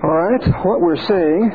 All right, what we're saying,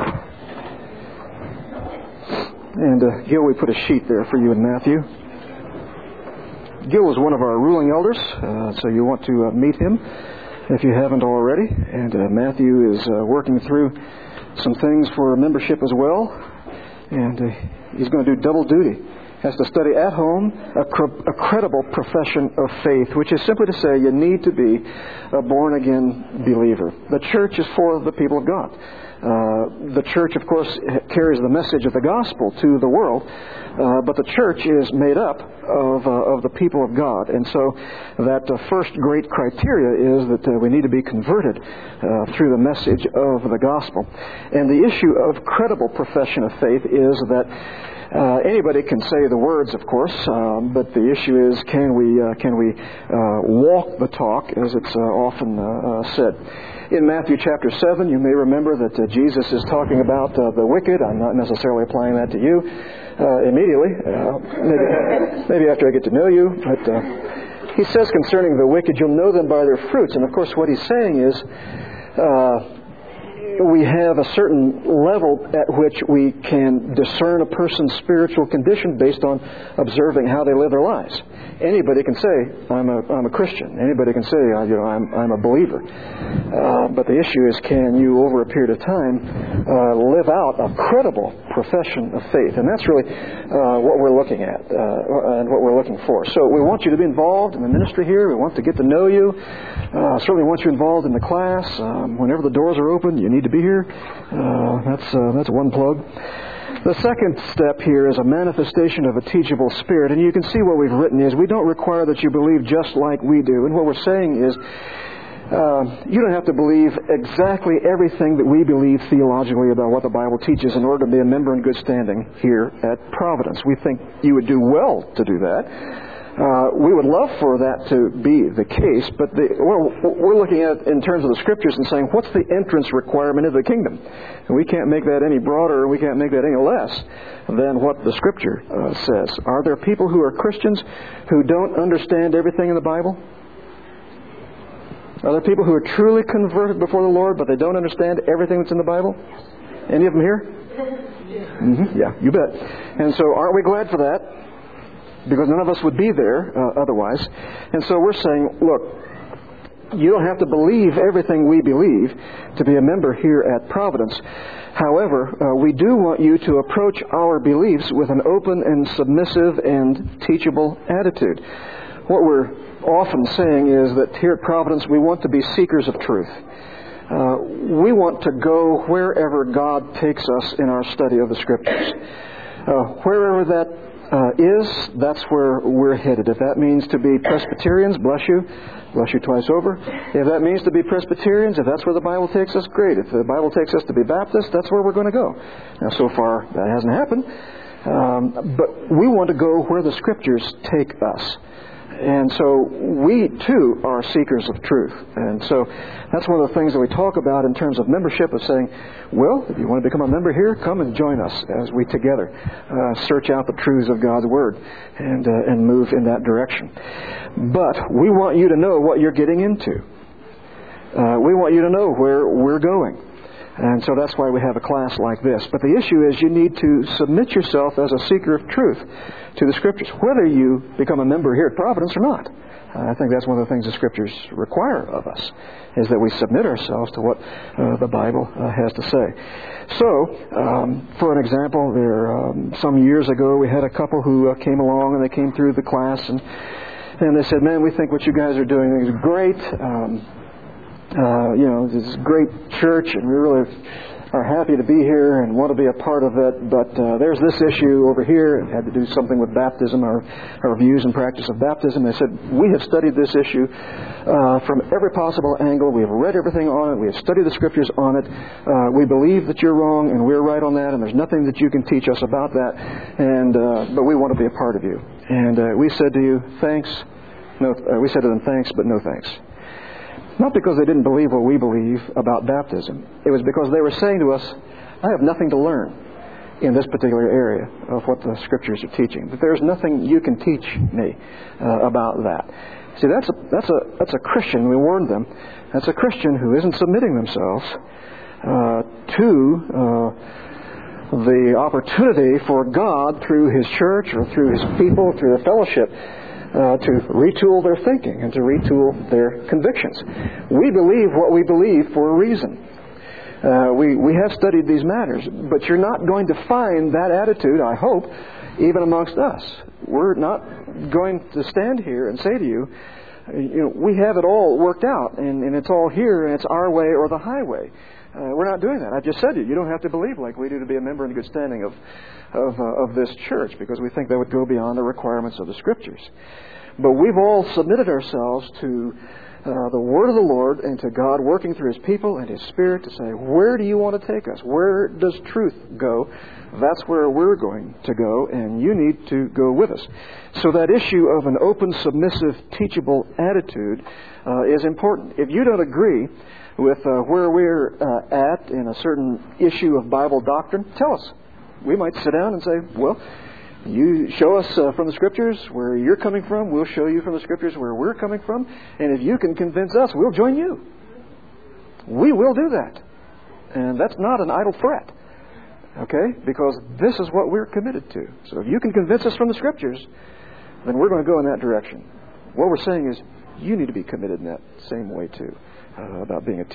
and Gil, we put a sheet there for you and Matthew. Gil is one of our ruling elders, so you want to meet him if you haven't already. And Matthew is working through some things for membership as well, and he's going to do double duty. Has to study at home a credible profession of faith, which is simply to say you need to be a born-again believer. The church is for the people of God. The church, of course, carries the message of the gospel to the world, but the church is made up of the people of God. And so that first great criteria is that we need to be converted through the message of the gospel. And the issue of credible profession of faith is that anybody can say the words, of course, but the issue is can we walk the talk, as it's often said. In Matthew chapter 7, you may remember that Jesus is talking about the wicked. I'm not necessarily applying that to you immediately, maybe after I get to know you. But he says concerning the wicked, you'll know them by their fruits. And of course what he's saying is we have a certain level at which we can discern a person's spiritual condition based on observing how they live their lives. Anybody can say, I'm a Christian. Anybody can say, I'm a believer. But the issue is, can you, over a period of time, live out a credible profession of faith? And that's really what we're looking at and what we're looking for. So we want you to be involved in the ministry here. We want to get to know you. Certainly want you involved in the class. Whenever the doors are open, you need to be here. That's one plug. The second step here is a manifestation of a teachable spirit. And you can see what we've written is we don't require that you believe just like we do. And what we're saying is you don't have to believe exactly everything that we believe theologically about what the Bible teaches in order to be a member in good standing here at Providence. We think you would do well to do that. We would love for that to be the case, but we're looking at in terms of the Scriptures and saying, what's the entrance requirement of the kingdom? And we can't make that any broader, and we can't make that any less than what the Scripture says. Are there people who are Christians who don't understand everything in the Bible? Are there people who are truly converted before the Lord, but they don't understand everything that's in the Bible? Any of them here? Mm-hmm. Yeah, you bet. And so aren't we glad for that? Because none of us would be there otherwise. And so we're saying, look, you don't have to believe everything we believe to be a member here at Providence. However, we do want you to approach our beliefs with an open and submissive and teachable attitude. What we're often saying is that here at Providence we want to be seekers of truth. We want to go wherever God takes us in our study of the Scriptures. Wherever that that's where we're headed. If that means to be Presbyterians, bless you twice over. If that means to be Presbyterians, if that's where the Bible takes us, great. If the Bible takes us to be Baptists, that's where we're going to go. Now, so far, that hasn't happened. But we want to go where the Scriptures take us. And so we, too, are seekers of truth. And so that's one of the things that we talk about in terms of membership, of saying, well, if you want to become a member here, come and join us as we together search out the truths of God's Word and move in that direction. But we want you to know what you're getting into. We want you to know where we're going. And so that's why we have a class like this. But the issue is you need to submit yourself as a seeker of truth to the Scriptures, whether you become a member here at Providence or not. I think that's one of the things the Scriptures require of us, is that we submit ourselves to what the Bible has to say. So, for an example, some years ago we had a couple who came along and they came through the class and they said, man, we think what you guys are doing is great. This is a great church, and we really are happy to be here and want to be a part of it, but there's this issue over here. It had to do something with baptism, our views and practice of baptism. They said, we have studied this issue from every possible angle. We have read everything on it. We have studied the Scriptures on it. We believe that you're wrong and we're right on that, and there's nothing that you can teach us about that, but we want to be a part of you. And we said to you, thanks. No, we said to them, thanks, but no thanks. Not because they didn't believe what we believe about baptism. It was because they were saying to us, I have nothing to learn in this particular area of what the Scriptures are teaching. But there's nothing you can teach me about that. See, that's a Christian, we warned them, that's a Christian who isn't submitting themselves to the opportunity for God through His church or through His people, through the fellowship, to retool their thinking and to retool their convictions. We believe what we believe for a reason. We have studied these matters, but you're not going to find that attitude, I hope, even amongst us. We're not going to stand here and say to you, we have it all worked out, and it's all here, and it's our way or the highway. We're not doing that. I just said to you, you don't have to believe like we do to be a member in good standing of this church, because we think that would go beyond the requirements of the Scriptures. But we've all submitted ourselves to the Word of the Lord and to God working through His people and His Spirit to say, where do you want to take us? Where does truth go? That's where we're going to go, and you need to go with us. So that issue of an open, submissive, teachable attitude is important. If you don't agree with where we're at in a certain issue of Bible doctrine, tell us. We might sit down and say, well, you show us from the Scriptures where you're coming from. We'll show you from the Scriptures where we're coming from. And if you can convince us, we'll join you. We will do that. And that's not an idle threat. Okay? Because this is what we're committed to. So if you can convince us from the Scriptures, then we're going to go in that direction. What we're saying is, you need to be committed in that same way too, about being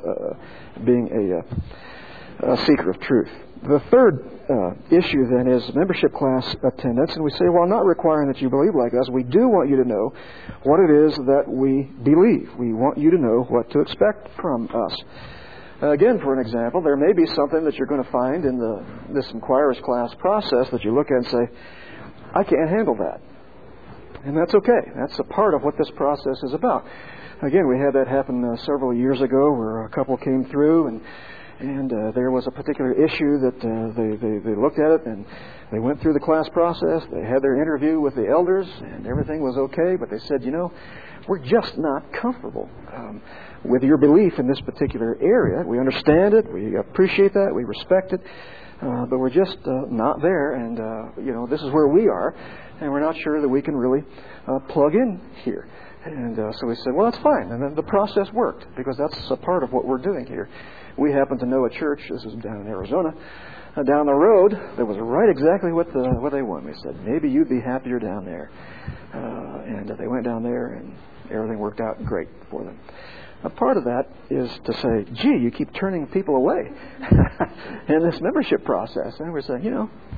a seeker of truth. The third issue then is membership class attendance. And we say, well, I'm not requiring that you believe like us. We do want you to know what it is that we believe. We want you to know what to expect from us. Again, for an example, there may be something that you're going to find in this inquirer's class process that you look at and say, I can't handle that. And that's okay. That's a part of what this process is about. Again, we had that happen several years ago where a couple came through and there was a particular issue that they looked at it and they went through the class process. They had their interview with the elders and everything was okay, but they said, we're just not comfortable with your belief in this particular area. We understand it. We appreciate that. We respect it. But we're just not there. And, this is where we are. And we're not sure that we can really plug in here. And so we said, well, that's fine. And then the process worked because that's a part of what we're doing here. We happen to know a church, this is down in Arizona, down the road that was right exactly what they wanted. They said, maybe you'd be happier down there. And they went down there and everything worked out great for them. A part of that is to say, gee, you keep turning people away in this membership process. And we're saying,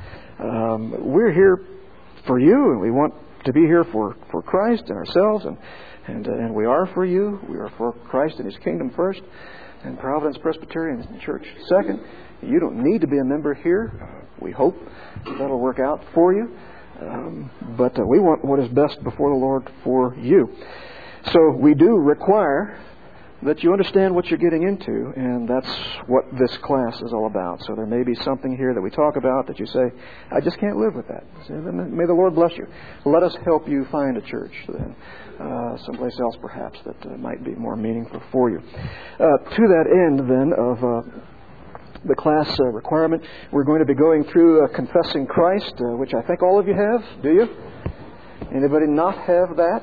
we're here for you and we want to be here for Christ and ourselves. And we are for you. We are for Christ and His kingdom first. And Providence Presbyterian Church second. You don't need to be a member here. We hope that'll work out for you. But we want what is best before the Lord for you. So we do require that you understand what you're getting into, and that's what this class is all about. So there may be something here that we talk about that you say, I just can't live with that. So may the Lord bless you. Let us help you find a church then, someplace else perhaps that might be more meaningful for you. To that end then of the class requirement, we're going to be going through Confessing Christ, which I think all of you have. Do you? Anybody not have that?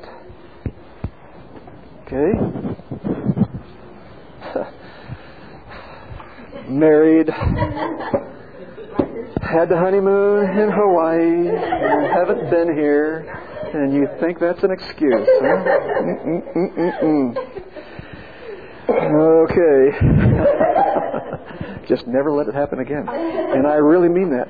Okay. Married, had the honeymoon in Hawaii, and haven't been here, and you think that's an excuse, huh? Okay. Just never let it happen again. And I really mean that.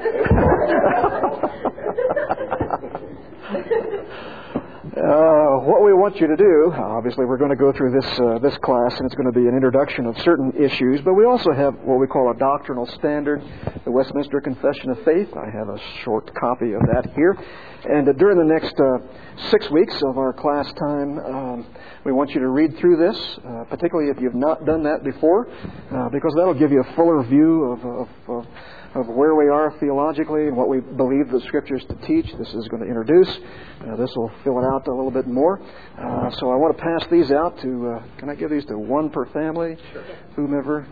What we want you to do, obviously we're going to go through this class, and it's going to be an introduction of certain issues, but we also have what we call a doctrinal standard, the Westminster Confession of Faith. I have a short copy of that here. And during the next 6 weeks of our class time, we want you to read through this, particularly if you've not done that before, because that'll give you a fuller view of where we are theologically and what we believe the Scriptures to teach. This is going to introduce. This will fill it out a little bit more. So I want to pass these out to, can I give these to one per family? Sure. Whomever.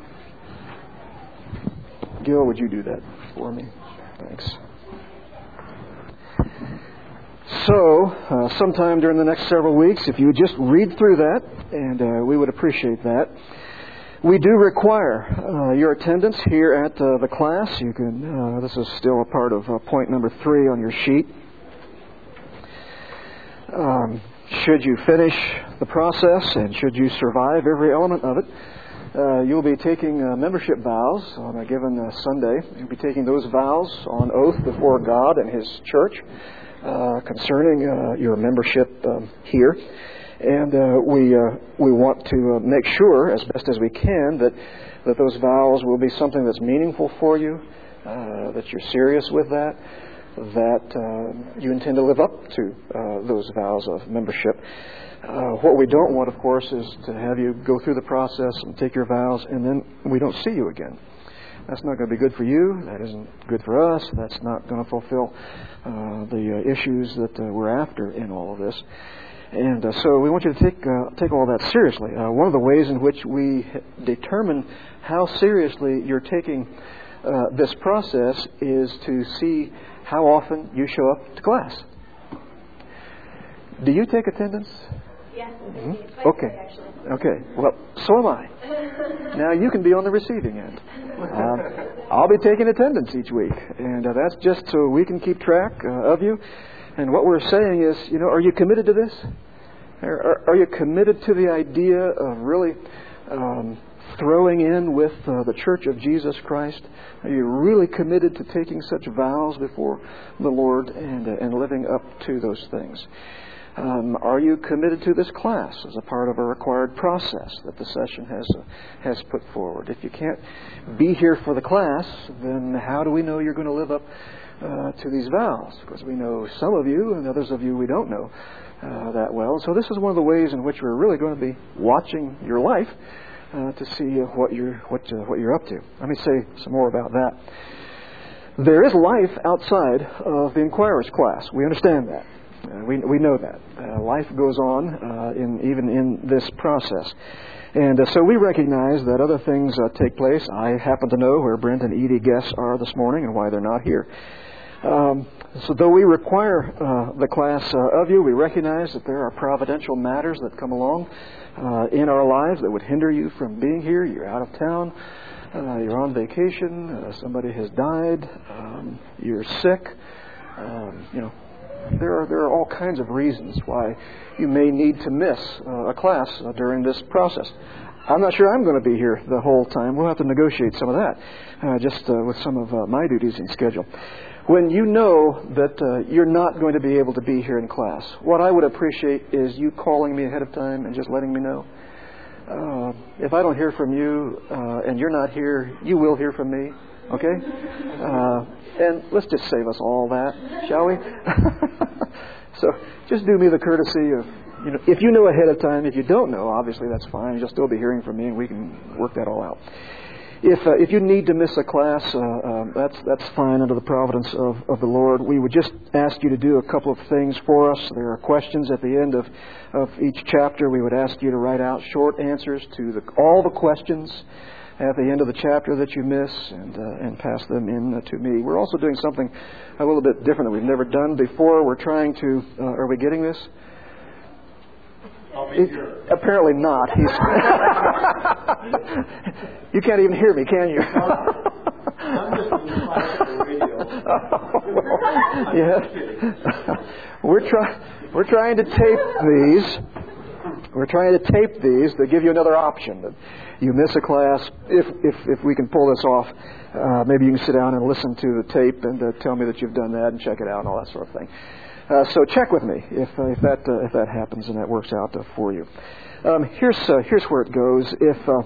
Gil, would you do that for me? Thanks. So, sometime during the next several weeks, if you would just read through that, and we would appreciate that. We do require your attendance here at the class. You can. This is still a part of point number 3 on your sheet. Should you finish the process and should you survive every element of it, you'll be taking membership vows on a given Sunday. You'll be taking those vows on oath before God and His church concerning your membership here. And we want to make sure, as best as we can, that those vows will be something that's meaningful for you, that you're serious with that you intend to live up to those vows of membership. What we don't want, of course, is to have you go through the process and take your vows, and then we don't see you again. That's not going to be good for you. That isn't good for us. That's not going to fulfill the issues that we're after in all of this. And so we want you to take all that seriously. One of the ways in which we determine how seriously you're taking this process is to see how often you show up to class. Do you take attendance? Yes. Mm-hmm. Okay. Well, so am I. Now you can be on the receiving end. I'll be taking attendance each week, and that's just so we can keep track of you. And what we're saying is, are you committed to this? Are you committed to the idea of really throwing in with the Church of Jesus Christ? Are you really committed to taking such vows before the Lord and living up to those things? Are you committed to this class as a part of a required process that the session has put forward? If you can't be here for the class, then how do we know you're going to live up to these vows? Because we know some of you, and others of you we don't know that well. So this is one of the ways in which we're really going to be watching your life to see what you're up to. Let me say some more about that. There is life outside of the inquirer's class. We understand that. We know that. Life goes on even in this process. And so we recognize that other things take place. I happen to know where Brent and Edie Guess are this morning and why they're not here. So though we require the class of you, we recognize that there are providential matters that come along in our lives that would hinder you from being here. You're out of town. You're on vacation. Somebody has died. You're sick. There are all kinds of reasons why you may need to miss a class during this process. I'm not sure I'm going to be here the whole time. We'll have to negotiate some of that just with some of my duties and schedule. When you know that you're not going to be able to be here in class, what I would appreciate is you calling me ahead of time and just letting me know. If I don't hear from you and you're not here, you will hear from me. Okay? And let's just save us all that, shall we? So just do me the courtesy of, if you know ahead of time. If you don't know, obviously that's fine. You'll still be hearing from me and we can work that all out. If you need to miss a class, that's fine under the providence of the Lord. We would just ask you to do a couple of things for us. There are questions at the end of each chapter. We would ask you to write out short answers to all the questions at the end of the chapter that you miss and pass them in to me. We're also doing something a little bit different that we've never done before. We're trying to... are we getting this? Apparently not. You can't even hear me, can you? I'm just on the radio. Yes. We're trying to tape these. We're trying to tape these to give you another option. That you miss a class, if we can pull this off, maybe you can sit down and listen to the tape and tell me that you've done that and check it out and all that sort of thing. So check with me if that happens and that works out for you. Here's where it goes.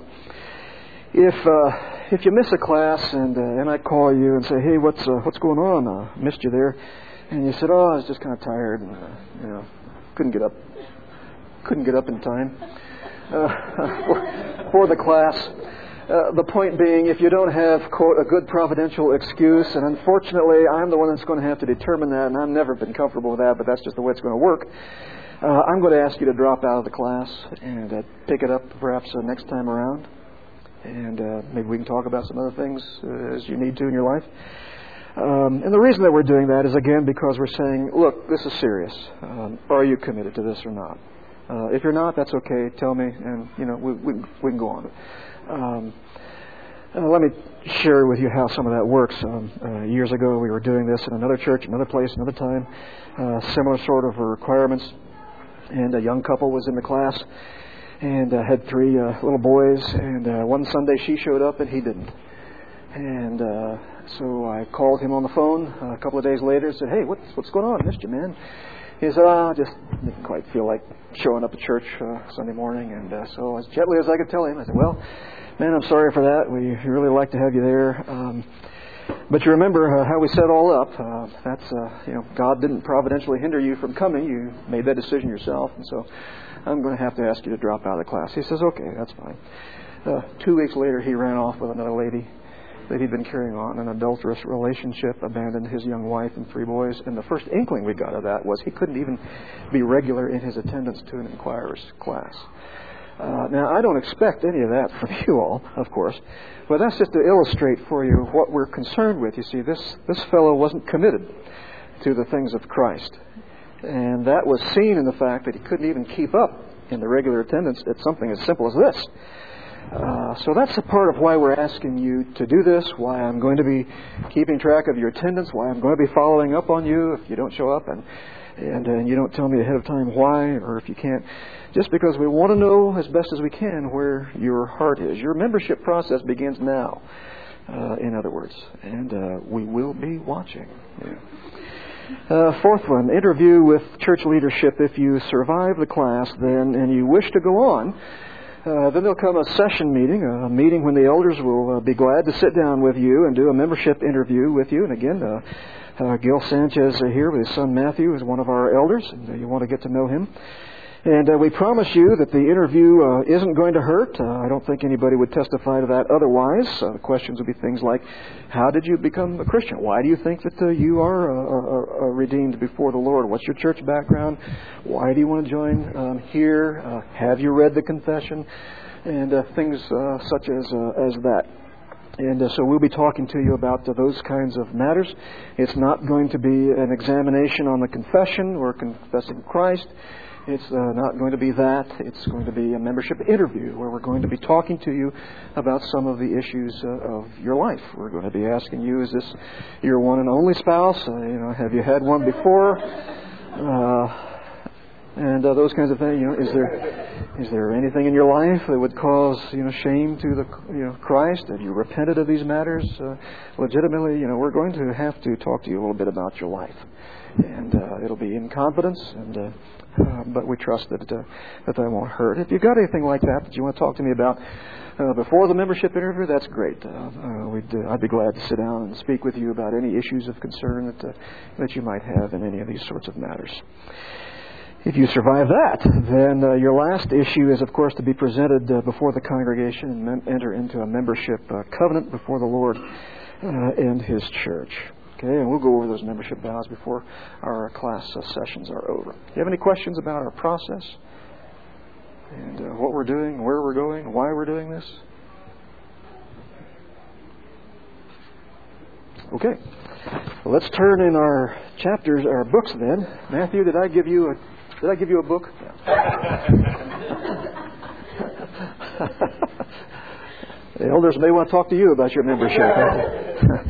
If you miss a class and I call you and say, hey, what's going on? Missed you there, and you said, oh, I was just kind of tired and couldn't get up in time for the class. The point being, if you don't have, quote, a good providential excuse, and unfortunately I'm the one that's going to have to determine that, and I've never been comfortable with that, but that's just the way it's going to work, I'm going to ask you to drop out of the class and pick it up perhaps next time around. And maybe we can talk about some other things as you need to in your life. And the reason that we're doing that is, again, because we're saying, look, this is serious. Are you committed to this or not? If you're not, that's okay. Tell me, and we can go on. Let me share with you how some of that works. Years ago, we were doing this in another church, another place, another time. Similar sort of requirements. And a young couple was in the class and had 3 little boys. And one Sunday she showed up and he didn't. And so I called him on the phone a couple of days later and said, "Hey, what's going on? I missed you, man." He said, "I just didn't quite feel like showing up to church Sunday morning." And so as gently as I could tell him, I said, "Well, man, I'm sorry for that. We really like to have you there. But you remember how we set it all up. God didn't providentially hinder you from coming. You made that decision yourself. And so I'm going to have to ask you to drop out of the class." He says, "Okay, that's fine." 2 weeks later, he ran off with another lady that he'd been carrying on an adulterous relationship, abandoned his young wife and 3 boys. And the first inkling we got of that was he couldn't even be regular in his attendance to an inquirer's class. Now, I don't expect any of that from you all, of course, but that's just to illustrate for you what we're concerned with. You see, this fellow wasn't committed to the things of Christ. And that was seen in the fact that he couldn't even keep up in the regular attendance at something as simple as this. So that's a part of why we're asking you to do this, why I'm going to be keeping track of your attendance, why I'm going to be following up on you if you don't show up and you don't tell me ahead of time why, or if you can't, just because we want to know as best as we can where your heart is. Your membership process begins now, in other words, and we will be watching. Yeah. 4th one, interview with church leadership. If you survive the class then and you wish to go on, then there'll come a session meeting, a meeting when the elders will be glad to sit down with you and do a membership interview with you. And again, Gil Sanchez here with his son Matthew is one of our elders, and you want to get to know him. And we promise you that the interview isn't going to hurt. I don't think anybody would testify to that otherwise. The questions would be things like, how did you become a Christian? Why do you think that you are redeemed before the Lord? What's your church background? Why do you want to join here? Have you read the confession? And things such as that. And so we'll be talking to you about those kinds of matters. It's not going to be an examination on the confession or confessing Christ. It's not going to be that. It's going to be a membership interview where we're going to be talking to you about some of the issues of your life. We're going to be asking you, is this your one and only spouse? Have you had one before? And those kinds of things. Is there anything in your life that would cause shame to the Christ? Have you repented of these matters legitimately? We're going to have to talk to you a little bit about your life, and it'll be in confidence, and but we trust that that won't hurt. If you've got anything like that you want to talk to me about before the membership interview, that's great. I'd be glad to sit down and speak with you about any issues of concern that you might have in any of these sorts of matters. If you survive that, then your last issue is, of course, to be presented before the congregation and enter into a membership covenant before the Lord and His church. Okay, and we'll go over those membership vows before our class sessions are over. Do you have any questions about our process and what we're doing, where we're going, why we're doing this? Okay, well, let's turn in our chapters, our books then. Matthew, did I give you a book? The elders may want to talk to you about your membership.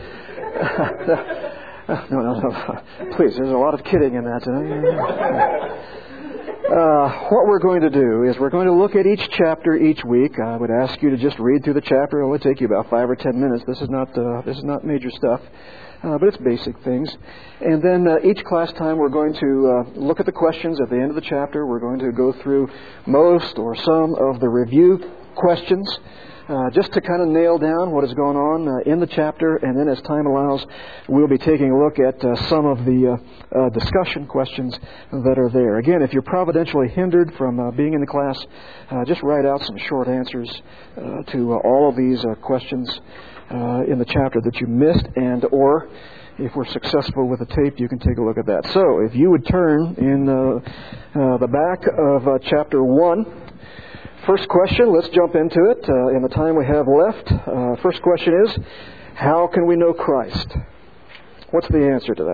No. Please, there's a lot of kidding in that tonight. What we're going to do is we're going to look at each chapter each week. I would ask you to just read through the chapter. It will take you about 5 or 10 minutes. This is not major stuff. But it's basic things. And then each class time we're going to look at the questions at the end of the chapter. We're going to go through most or some of the review questions just to kind of nail down what is going on in the chapter. And then as time allows, we'll be taking a look at some of the discussion questions that are there. Again, if you're providentially hindered from being in the class, just write out some short answers to all of these questions in the chapter that you missed, and or if we're successful with the tape, you can take a look at that. So if you would turn in the back of chapter 1. First question, let's jump into it in the time we have left. First question is, how can we know Christ? What's the answer to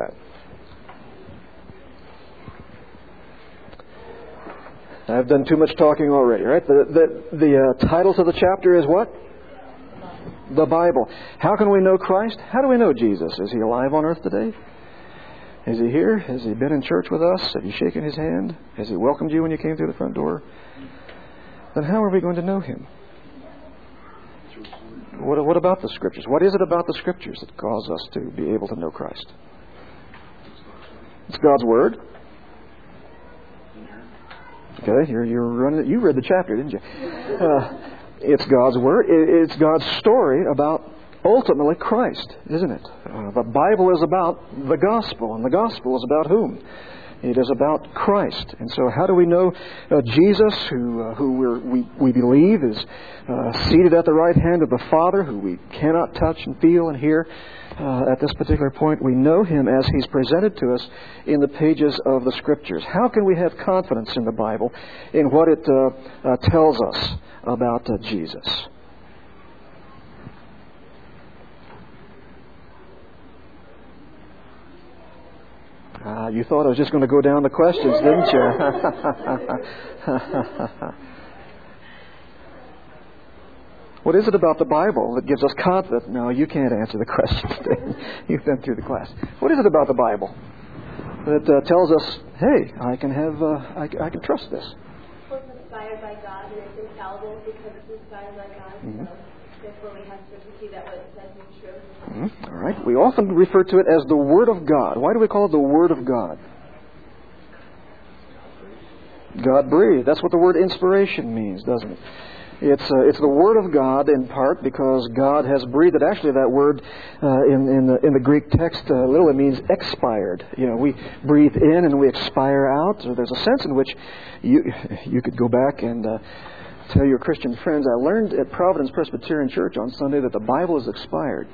that? I've done too much talking already, right? The titles of the chapter is what? the Bible. How can we know Christ? How do we know Jesus? Is He alive on earth today? Is He here? Has He been in church with us? Have you shaken His hand? Has He welcomed you when you came through the front door? Then how are we going to know Him? What about the Scriptures? What is it about the Scriptures that cause us to be able to know Christ? It's God's Word. Okay, you're running it. You read the chapter, didn't you? It's God's Word. It's God's story about ultimately Christ, isn't it? The Bible is about the Gospel, and the Gospel is about whom? It is about Christ. And so how do we know Jesus, who we believe is seated at the right hand of the Father, who we cannot touch and feel and hear at this particular point? We know Him as He's presented to us in the pages of the Scriptures. How can we have confidence in the Bible in what it tells us about Jesus? You thought I was just going to go down the questions, didn't you? What is it about the Bible that gives us confidence? No, you can't answer the questions. You've been through the class. What is it about the Bible that tells us, hey, I can trust this? Well, it's inspired by God and it's infallible because it's inspired by God. Mm-hmm. So therefore we have certainty that what it says is true. Mm-hmm. All right. We often refer to it as the Word of God. Why do we call it the Word of God? God breathed. That's what the word inspiration means, doesn't it? It's the Word of God in part because God has breathed it. Actually, that word in the Greek text literally means expired. You know, we breathe in and we expire out. So there's a sense in which you could go back and tell your Christian friends, I learned at Providence Presbyterian Church on Sunday that the Bible is expired.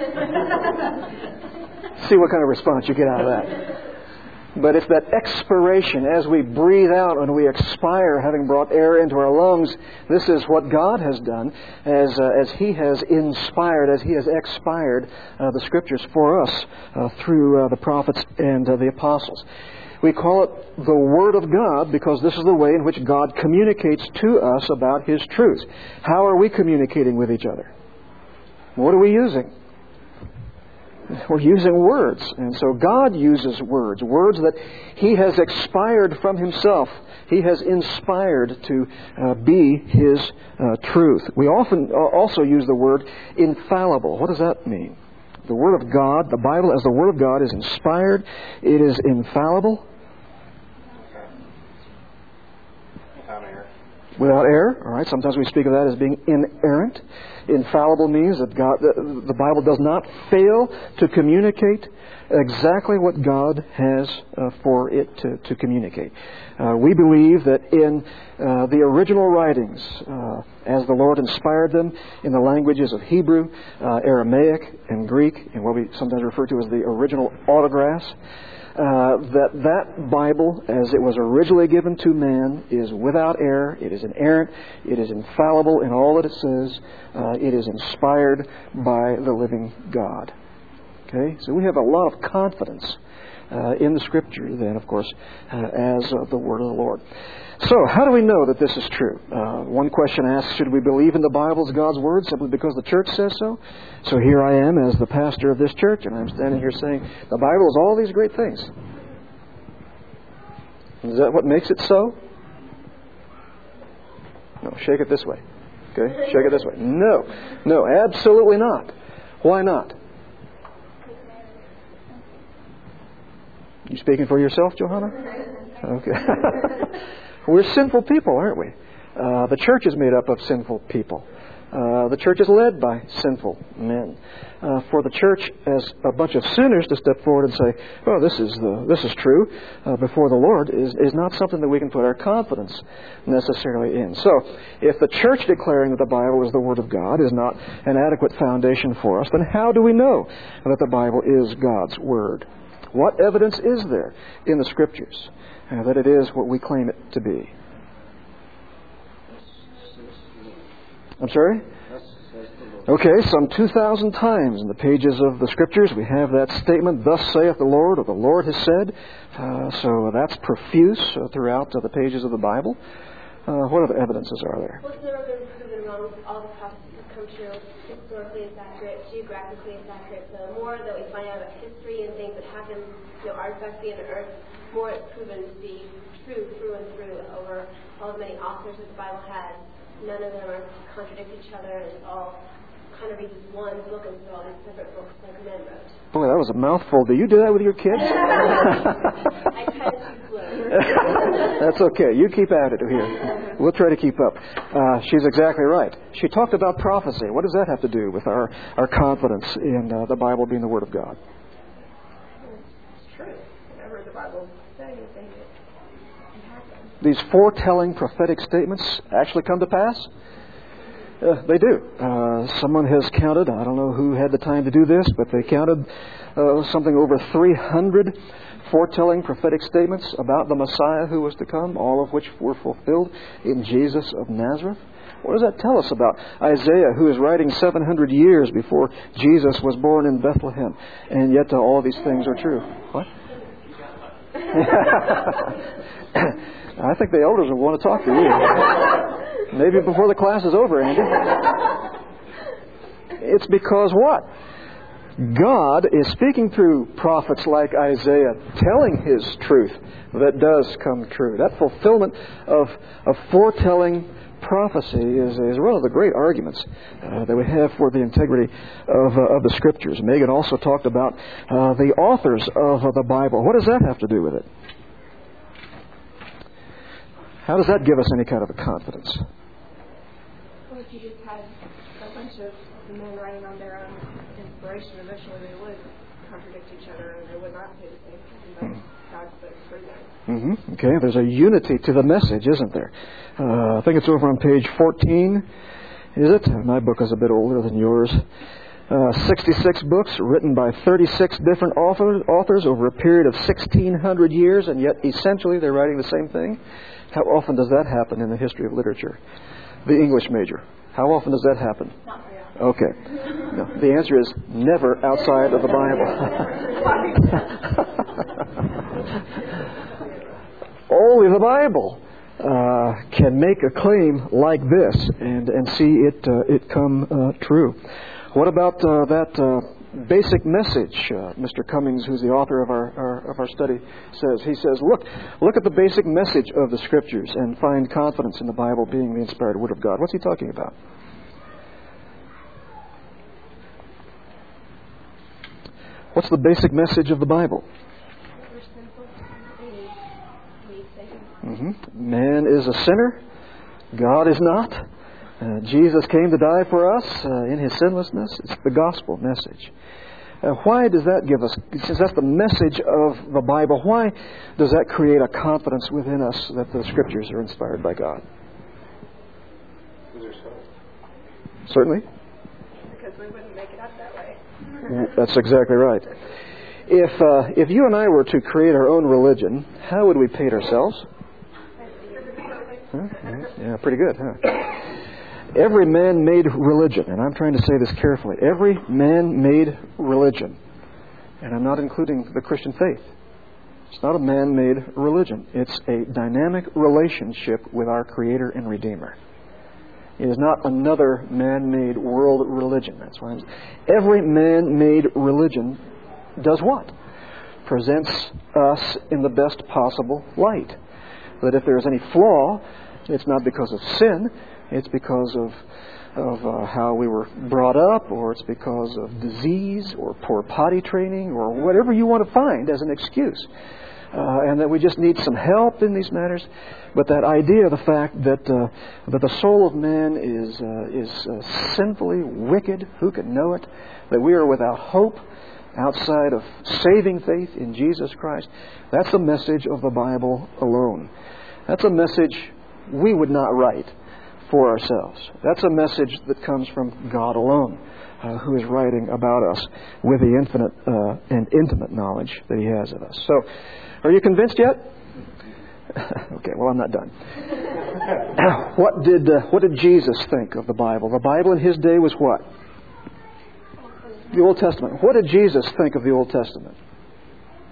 See what kind of response you get out of that. But it's that expiration as we breathe out and we expire, having brought air into our lungs. This is what God has done as He has inspired, as He has expired the Scriptures for us through the prophets and the apostles. We call it the Word of God because this is the way in which God communicates to us about His truths. How are we communicating with each other? What are we using? We're using words. And so God uses words that He has expired from Himself. He has inspired to be His truth. We often also use the word infallible. What does that mean? The Word of God, the Bible as the Word of God is inspired. It is infallible. Without error. All right. Sometimes we speak of that as being inerrant. Infallible means that the Bible does not fail to communicate exactly what God has for it to communicate. We believe that in the original writings, as the Lord inspired them in the languages of Hebrew, Aramaic, and Greek, and what we sometimes refer to as the original autographs, that Bible, as it was originally given to man, is without error, it is inerrant, it is infallible in all that it says, it is inspired by the living God. Okay? So we have a lot of confidence in the Scripture, then, of course, as the Word of the Lord. So, how do we know that this is true? One question asks, should we believe in the Bible as God's Word simply because the church says so? So here I am as the pastor of this church, and I'm standing here saying, the Bible is all these great things. Is that what makes it so? No, shake it this way. Okay? Shake it this way. No, absolutely not. Why not? You speaking for yourself, Johanna? Okay. We're sinful people, aren't we? The church is made up of sinful people. The church is led by sinful men. For the church as a bunch of sinners to step forward and say, "Oh, this is true," before the Lord is not something that we can put our confidence necessarily in. So, if the church declaring that the Bible is the Word of God is not an adequate foundation for us, then how do we know that the Bible is God's Word? What evidence is there in the Scriptures that it is what we claim it to be? I'm sorry? Okay, some 2,000 times in the pages of the Scriptures we have that statement, "Thus saith the Lord," or "the Lord has said." So that's profuse throughout the pages of the Bible. What other evidences are there? Well, it's never been proven wrong. All the prophecies have come true. Historically, it's accurate. Geographically, it's accurate. The more that we find out about history and things that happen, artifacts being on Earth, more it's proven to be true through and through over all the many authors that the Bible has. None of them are contradict each other, and it's all kind of reads as one book instead of all these separate books like men wrote. Boy, that was a mouthful. Do you do that with your kids? I try to keep slow. That's okay. You keep at it here. We'll try to keep up. She's exactly right. She talked about prophecy. What does that have to do with our confidence in the Bible being the Word of God? It's true. Whenever the Bible says anything, it happens. These foretelling prophetic statements actually come to pass? They do. Someone has counted, I don't know who had the time to do this, but they counted something over 300 foretelling prophetic statements about the Messiah who was to come, all of which were fulfilled in Jesus of Nazareth. What does that tell us about Isaiah, who is writing 700 years before Jesus was born in Bethlehem, and yet all these things are true? What? I think the elders will want to talk to you. Maybe before the class is over, Andy. It's because what? God is speaking through prophets like Isaiah, telling His truth that does come true. That fulfillment of foretelling prophecy is one of the great arguments that we have for the integrity of the Scriptures. Megan also talked about the authors of the Bible. What does that have to do with it? How does that give us any kind of a confidence? Well, if you just had a bunch of men writing on their own inspiration, eventually they would contradict each other and they would not say the same thing. But God spoke through them. Okay, there's a unity to the message, isn't there? I think it's over on page 14. Is it? My book is a bit older than yours. 66 books written by 36 different authors over a period of 1,600 years, and yet essentially they're writing the same thing. How often does that happen in the history of literature? The English major. How often does that happen? Not very often. Okay. No, the answer is never outside of the Bible. Only the Bible can make a claim like this and see it come true. What about that basic message? Mr. Cummings, who's the author of our study, says. He says, look at the basic message of the Scriptures and find confidence in the Bible being the inspired Word of God. What's he talking about? What's the basic message of the Bible? Man is a sinner. God is not. Jesus came to die for us in His sinlessness. It's the gospel message. Why does that give us, since that's the message of the Bible, why does that create a confidence within us that the Scriptures are inspired by God? Certainly. Because we wouldn't make it up that way. That's exactly right. If you and I were to create our own religion, how would we paint ourselves? Huh? Yeah, pretty good, huh? Every man-made religion, and I'm trying to say this carefully, every man-made religion, and I'm not including the Christian faith, it's not a man-made religion. It's a dynamic relationship with our Creator and Redeemer. It is not another man-made world religion. That's why every man-made religion does what? Presents us in the best possible light. That if there is any flaw, it's not because of sin, it's because of how we were brought up, or it's because of disease or poor potty training or whatever you want to find as an excuse. And that we just need some help in these matters. But that idea of the fact that the soul of man is sinfully wicked, who can know it? That we are without hope outside of saving faith in Jesus Christ. That's the message of the Bible alone. That's a message we would not write for ourselves. That's a message that comes from God alone, who is writing about us with the infinite and intimate knowledge that He has of us. So, are you convinced yet? Okay, well, I'm not done. What did Jesus think of the Bible? The Bible in His day was what? The Old Testament. What did Jesus think of the Old Testament?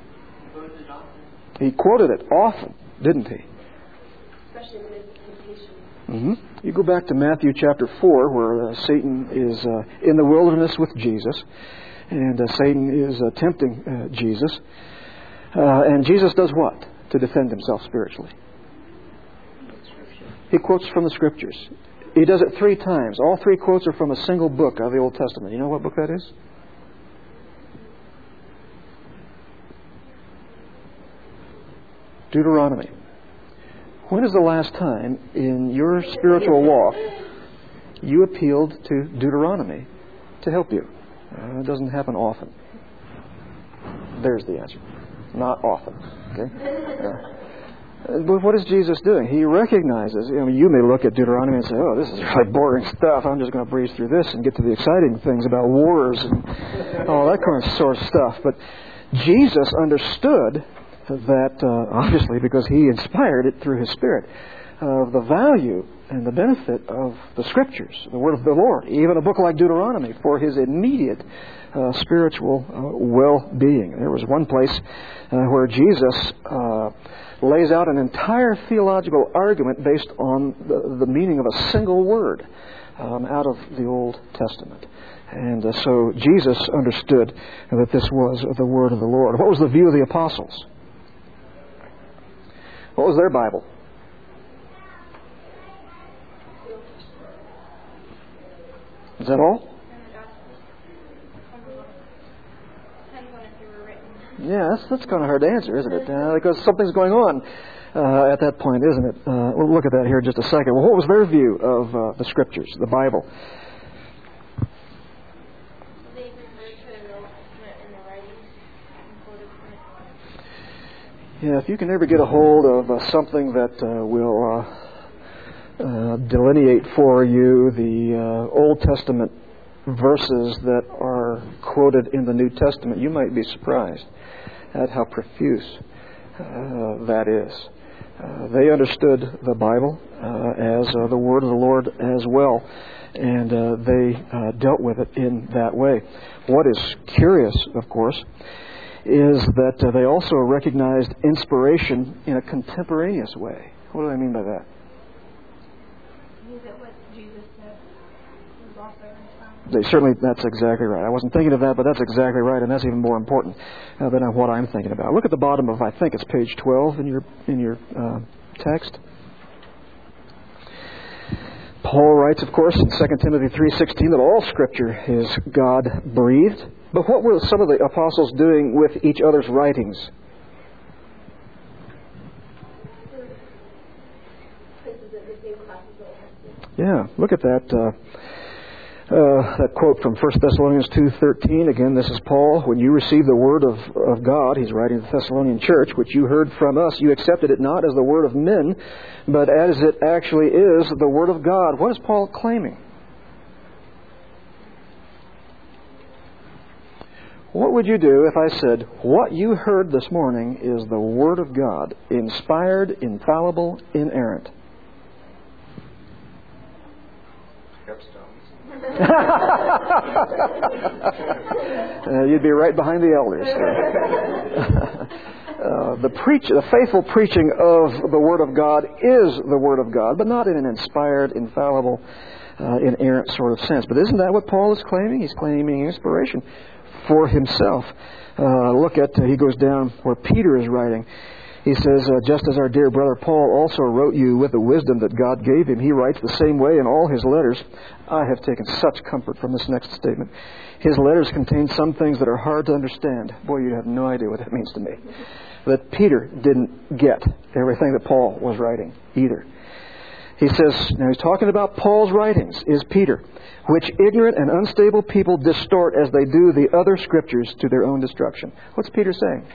He quoted it often, didn't He? Especially when it's temptation. You go back to Matthew chapter 4, where Satan is in the wilderness with Jesus, and Satan is tempting Jesus. And Jesus does what to defend himself spiritually? He quotes from the Scriptures. He does it 3 times. All 3 quotes are from a single book of the Old Testament. You know what book that is? Deuteronomy. When is the last time in your spiritual walk you appealed to Deuteronomy to help you? It doesn't happen often. There's the answer. Not often. Okay? But what is Jesus doing? He recognizes, you may look at Deuteronomy and say, oh, this is really boring stuff. I'm just going to breeze through this and get to the exciting things about wars and all that kind of sort of stuff. But Jesus understood that, obviously, because He inspired it through His Spirit, the value and the benefit of the Scriptures, the Word of the Lord, even a book like Deuteronomy, for his immediate spiritual well-being. There was one place where Jesus lays out an entire theological argument based on the meaning of a single word out of the Old Testament. And so Jesus understood that this was the Word of the Lord. What was the view of the apostles? What was their Bible? Is that all? Yeah, that's kind of hard to answer, isn't it? Because something's going on at that point, isn't it? We'll look at that here in just a second. Well, what was their view of the Scriptures, the Bible? They referred to the Old Testament in the writings and quoted from it. Yeah, if you can ever get a hold of something that will delineate for you the Old Testament verses that are quoted in the New Testament, you might be surprised at how profuse that is. They understood the Bible as the Word of the Lord as well, and they dealt with it in that way. What is curious, of course, is that they also recognized inspiration in a contemporaneous way. What do I mean by that? That's exactly right. I wasn't thinking of that, but that's exactly right, and that's even more important than what I'm thinking about. Look at the bottom of, I think it's page 12 in your text. Paul writes, of course, in 2 Timothy 3:16 that all Scripture is God-breathed. But what were some of the apostles doing with each other's writings? Yeah, look at that. That quote from 1 Thessalonians 2:13. Again, this is Paul. When you received the word of God, he's writing to the Thessalonian church, which you heard from us, you accepted it not as the word of men, but as it actually is, the word of God. What is Paul claiming? What would you do if I said, what you heard this morning is the word of God, inspired, infallible, inerrant? You'd be right behind the elders. The faithful preaching of the Word of God is the Word of God, but not in an inspired, infallible, inerrant sort of sense. But isn't that what Paul is claiming? He's claiming inspiration for himself. He goes down where Peter is writing. He says, just as our dear brother Paul also wrote you with the wisdom that God gave him, he writes the same way in all his letters. I have taken such comfort from this next statement. His letters contain some things that are hard to understand. Boy, you have no idea what that means to me. That Peter didn't get everything that Paul was writing either. He says, now he's talking about Paul's writings, is Peter, which ignorant and unstable people distort as they do the other Scriptures to their own destruction. What's Peter saying?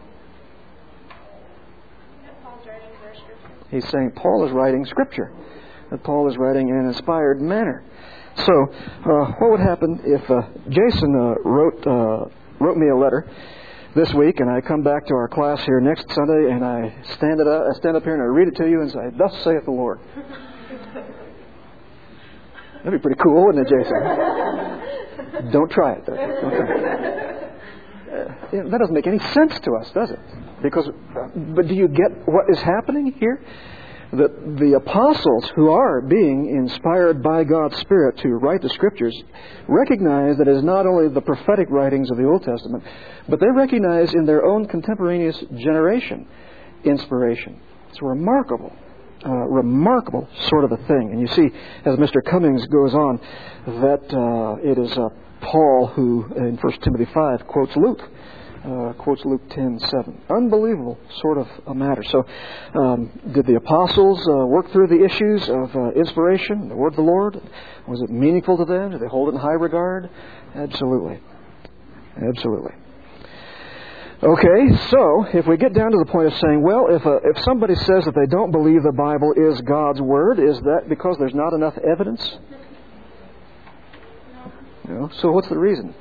He's saying Paul is writing Scripture, that Paul is writing in an inspired manner. So, what would happen if Jason wrote me a letter this week, and I come back to our class here next Sunday, and I stand up here and I read it to you and say, "Thus saith the Lord." That'd be pretty cool, wouldn't it, Jason? Don't try it, though. Don't try it. That doesn't make any sense to us, does it? But do you get what is happening here? that the apostles who are being inspired by God's Spirit to write the Scriptures recognize that it is not only the prophetic writings of the Old Testament, but they recognize in their own contemporaneous generation inspiration. It's remarkable sort of a thing. And you see, as Mr. Cummings goes on, that it is Paul who, in 1 Timothy 5, quotes Luke 10:7. Unbelievable sort of a matter. So, did the apostles work through the issues of inspiration, the Word of the Lord? Was it meaningful to them? Did they hold it in high regard? Absolutely. Absolutely. Okay, so if we get down to the point of saying, well, if somebody says that they don't believe the Bible is God's Word, is that because there's not enough evidence? No. So what's the reason?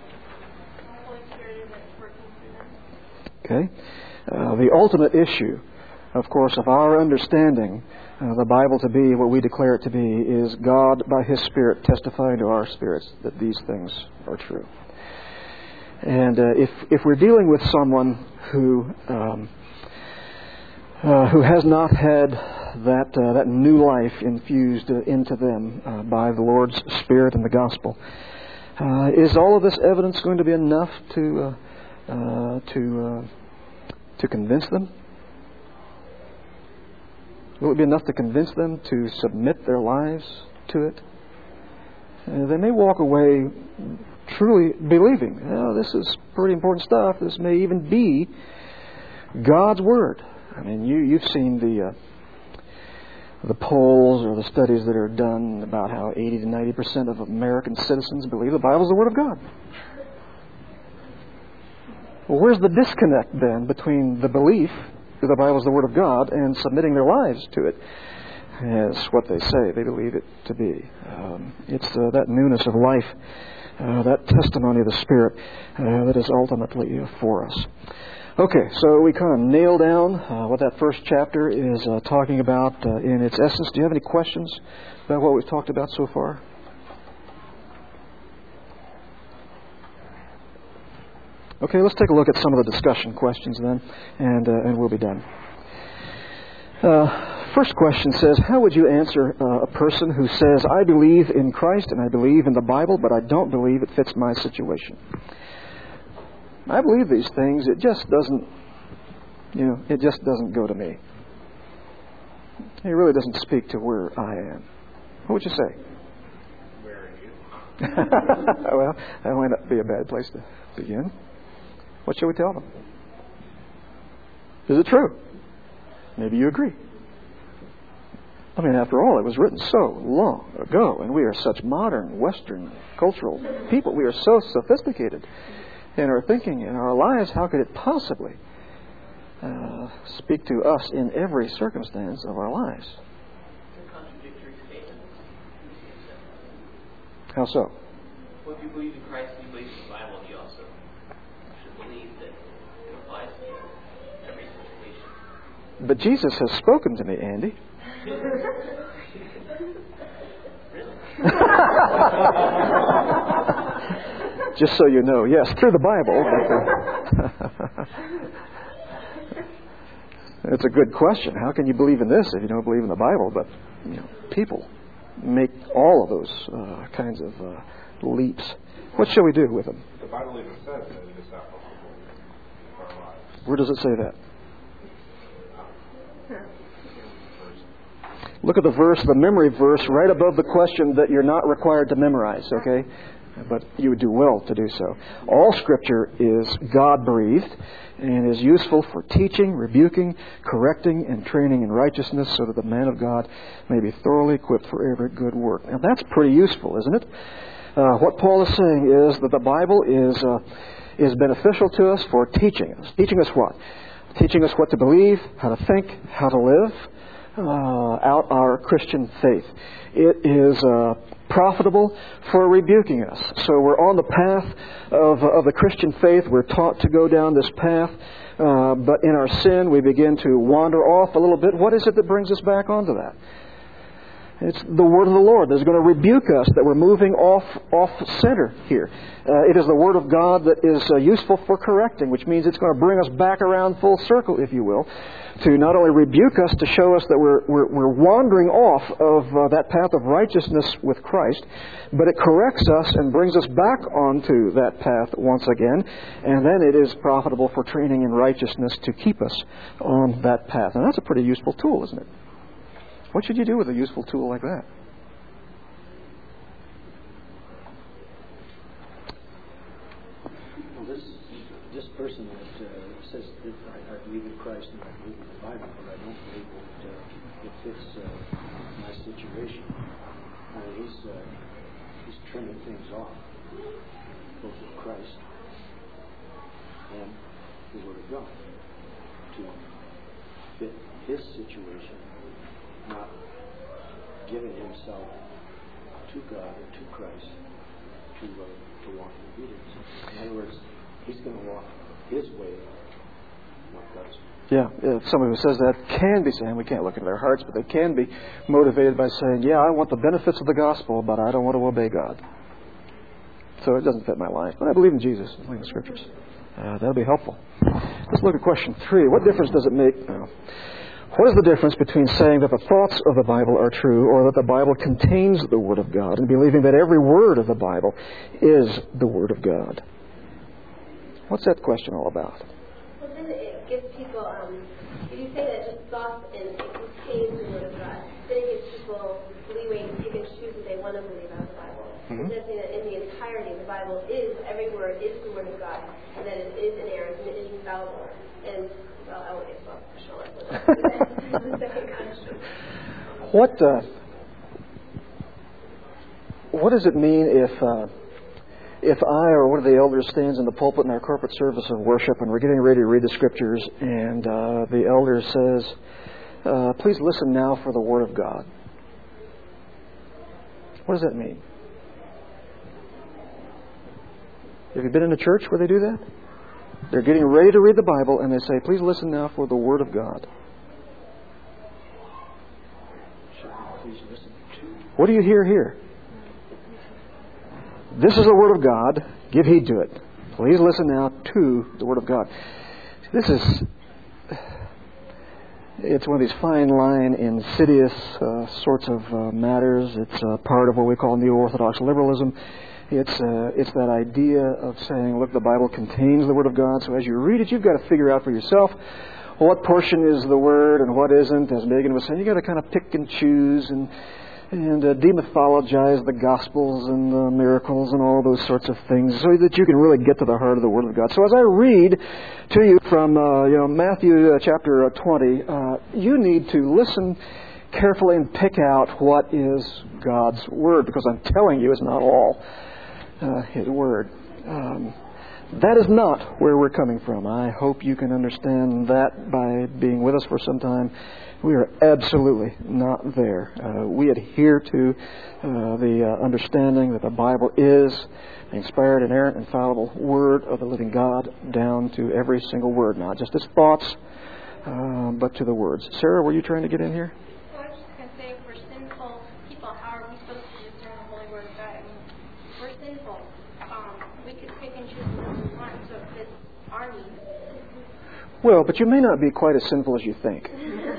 Okay. The ultimate issue, of course, of our understanding the Bible to be what we declare it to be is God, by His Spirit, testifying to our spirits that these things are true. And if we're dealing with someone who has not had that new life infused into them by the Lord's Spirit and the Gospel, is all of this evidence going to be enough to convince them? Will it be enough to convince them to submit their lives to it? They may walk away truly believing, this is pretty important stuff. This may even be God's Word. I mean, you've seen the polls or the studies that are done about how 80 to 90% of American citizens believe the Bible is the Word of God. Well, where's the disconnect then between the belief that the Bible is the Word of God and submitting their lives to it as what they say they believe it to be? It's that newness of life, that testimony of the Spirit that is ultimately for us. Okay, so we kind of nail down what that first chapter is talking about in its essence. Do you have any questions about what we've talked about so far? Okay, let's take a look at some of the discussion questions then, and we'll be done. First question says, how would you answer a person who says, I believe in Christ and I believe in the Bible, but I don't believe it fits my situation? I believe these things, it just doesn't go to me. It really doesn't speak to where I am. What would you say? Where are you? Well, that might not be a bad place to begin. What shall we tell them? Is it true? Maybe you agree. I mean, after all, it was written so long ago, and we are such modern, Western, cultural people. We are so sophisticated in our thinking, in our lives. How could it possibly speak to us in every circumstance of our lives? It's a contradictory statement. How so? Well, if you believe in Christ and you believe in the Bible, you also should believe that it applies to every situation. But Jesus has spoken to me, Andy. Just so you know, yes, through the Bible. It's a good question. How can you believe in this if you don't believe in the Bible? But people make all of those kinds of leaps. What shall we do with them? The Bible even says that it is applicable to our lives. Where does it say that? Look at the verse, the memory verse, right above the question that you're not required to memorize, okay? But you would do well to do so. All Scripture is God-breathed and is useful for teaching, rebuking, correcting, and training in righteousness so that the man of God may be thoroughly equipped for every good work. Now that's pretty useful, isn't it? What Paul is saying is that the Bible is beneficial to us for teaching us. Teaching us what? Teaching us what to believe, how to think, how to live out our Christian faith. It is profitable for rebuking us. So we're on the path of the Christian faith. We're taught to go down this path. But in our sin, we begin to wander off a little bit. What is it that brings us back onto that? It's the word of the Lord that's going to rebuke us that we're moving off center here. It is the word of God that is useful for correcting, which means it's going to bring us back around full circle, if you will, to not only rebuke us, to show us that we're wandering off of that path of righteousness with Christ, but it corrects us and brings us back onto that path once again, and then it is profitable for training in righteousness to keep us on that path. And that's a pretty useful tool, isn't it? What should you do with a useful tool like that? Well, this person that says that I believe in Christ and I believe in the Bible, but I don't believe that it fits my situation. He's trimming things off, both with Christ and the Word of God, to fit his situation, not giving himself to God or to Christ to walk in obedience. In other words, he's going to walk his way, not God's way. Yeah, somebody who says that can be saying, we can't look into their hearts, but they can be motivated by saying, yeah, I want the benefits of the gospel, but I don't want to obey God. So it doesn't fit my life. But I believe in Jesus. I believe in the Scriptures. That'll be helpful. Let's look at question 3. What difference does it make? What is the difference between saying that the thoughts of the Bible are true, or that the Bible contains the Word of God, and believing that every word of the Bible is the Word of God? What's that question all about? Well, then it gives people, if you say that just thoughts and it contains the Word of God, then it gives people leeway to pick and choose what they want to believe about the Bible. Instead of saying that in the entirety, the Bible is, every word is the Word of God, and that it is inerrant and it is infallible. And well, I won't get so professional. What does it mean if I or one of the elders stands in the pulpit in our corporate service of worship and we're getting ready to read the Scriptures, and the elder says, please listen now for the Word of God? What does that mean? Have you been in a church where they do that? They're getting ready to read the Bible, and they say, please listen now for the Word of God. What do you hear here? This is the Word of God. Give heed to it. Please listen now to the Word of God. It's one of these fine line, insidious sorts of matters. It's part of what we call neo-Orthodox liberalism. It's that idea of saying, look, the Bible contains the Word of God, so as you read it, you've got to figure out for yourself what portion is the Word and what isn't. As Megan was saying, you've got to kind of pick and choose and demythologize the Gospels and the miracles and all those sorts of things so that you can really get to the heart of the Word of God. So as I read to you from Matthew chapter 20, you need to listen carefully and pick out what is God's Word, because I'm telling you it's not all His Word. That is not where we're coming from. I hope you can understand that by being with us for some time. We are absolutely not there. We adhere to the understanding that the Bible is the inspired, inerrant, infallible Word of the living God, down to every single word, not just its thoughts, but to the words. Sarah, were you trying to get in here? Well, I was just going to say, for sinful people, how are we supposed to discern the Holy Word of God? I mean, we're sinful. We could pick and choose what we want, so it fits our needs. Well, but you may not be quite as sinful as you think.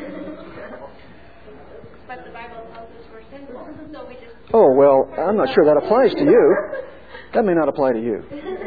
But the Bible tells us we're sinful, so we just... Oh, well, I'm not sure that applies to you. That may not apply to you.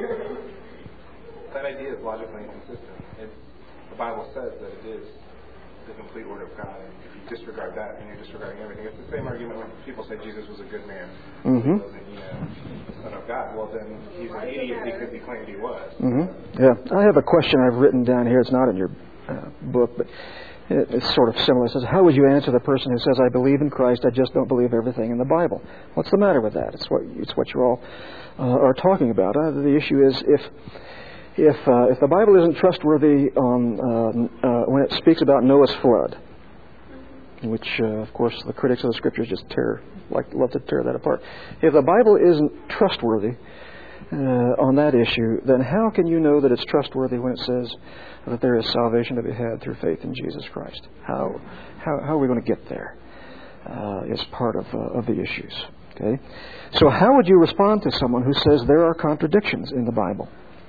That idea is logically inconsistent. The Bible says that it is the complete Word of God. And if you disregard that, then you're disregarding everything. It's the same argument when people say Jesus was a good man. Mm-hmm. He wasn't, the Son of God. Well, then he's an idiot because he claimed he was. Mm-hmm. Yeah. I have a question I've written down here. It's not in your book, but it's sort of similar. It says, how would you answer the person who says, I believe in Christ, I just don't believe everything in the Bible? What's the matter with that? It's what you all are talking about. The issue is if the Bible isn't trustworthy when it speaks about Noah's flood, which, of course, the critics of the Scriptures just love to tear that apart. If the Bible isn't trustworthy on that issue, then how can you know that it's trustworthy when it says that there is salvation to be had through faith in Jesus Christ? How are we going to get there? is part of the issues. Okay? So how would you respond to someone who says there are contradictions in the Bible?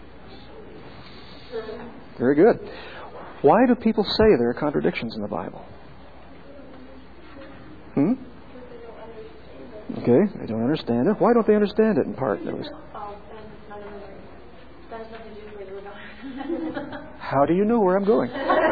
Very good. Why do people say there are contradictions in the Bible? Okay, they don't understand it. Why don't they understand it in part? How do you know where I'm going?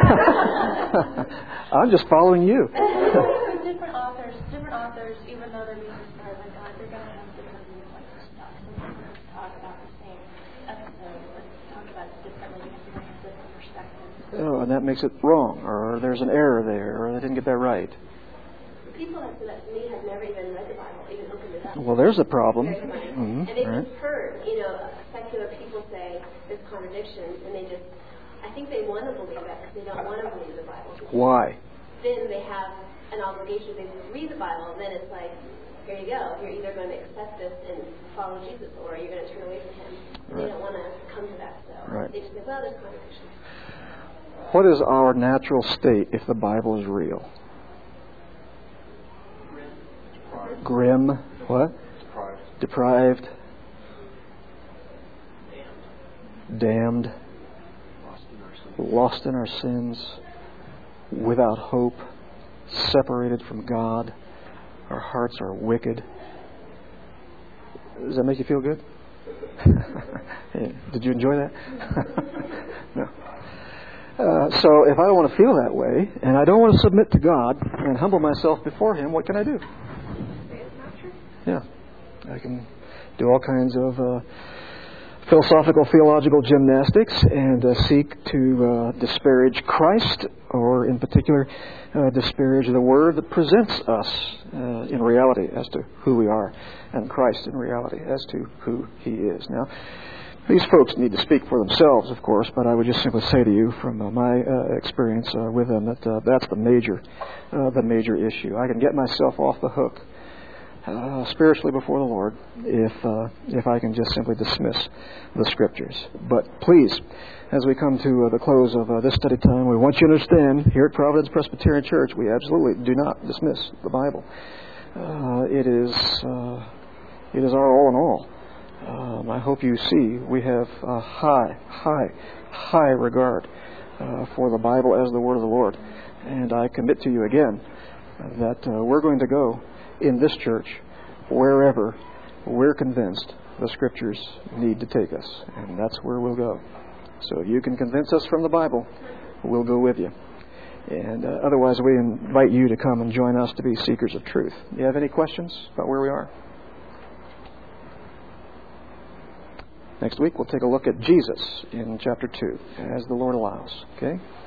I'm just following you. Different authors, even though they're being inspired by God, they're going to have different viewpoints of stuff. Some people talk about the same episode, but talk about it differently because they have different perspectives. Oh, and that makes it wrong, or there's an error there, or they didn't get that right. People that said that to me have never even read the Bible, even opened it up. Well, there's a problem. And they've just heard, secular people say there's contradictions, and I think they want to believe that because they don't want to believe the Bible. Why? Then they have an obligation to read the Bible, and then it's like, here you go. You're either going to accept this and follow Jesus, or you're going to turn away from him. And they don't want to come to that, so they just say, well, there's contradictions. What is our natural state if the Bible is real? Grim. What? Deprived. Damned. Lost in our sins. Without hope. Separated from God. Our hearts are wicked. Does that make you feel good? Did you enjoy that? No. So if I don't want to feel that way, and I don't want to submit to God and humble myself before Him, what can I do? Yeah, I can do all kinds of philosophical, theological gymnastics and seek to disparage Christ, or in particular, disparage the Word that presents us in reality as to who we are, and Christ in reality as to who He is. Now, these folks need to speak for themselves, of course, but I would just simply say to you from my experience with them that that's the major issue. I can get myself off the hook spiritually before the Lord if I can just simply dismiss the Scriptures. But please, as we come to the close of this study time, we want you to understand, here at Providence Presbyterian Church, we absolutely do not dismiss the Bible. It is our all in all. I hope you see we have a high regard for the Bible as the Word of the Lord. And I commit to you again that we're going to go in this church wherever we're convinced the Scriptures need to take us. And that's where we'll go. So if you can convince us from the Bible, we'll go with you. And otherwise, we invite you to come and join us to be seekers of truth. Do you have any questions about where we are? Next week, we'll take a look at Jesus in chapter 2, as the Lord allows. Okay?